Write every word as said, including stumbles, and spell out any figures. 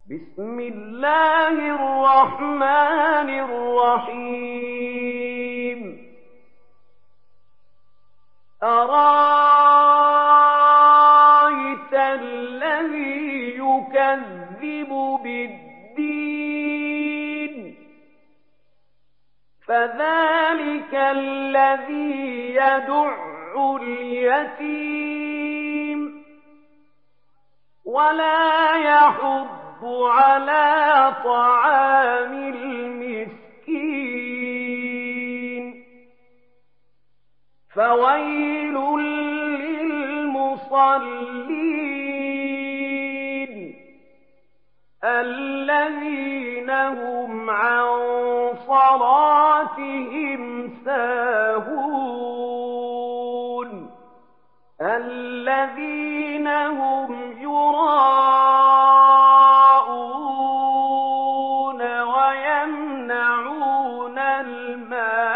بسم الله الرحمن الرحيم. أرأيت الذي يكذب بالدين فذلك الذي يدع اليتيم ولا يحض على طعام المسكين فويل للمصلين الذين هم عن صلاتهم ساهون الذين هم يراءون ويمنعون الماء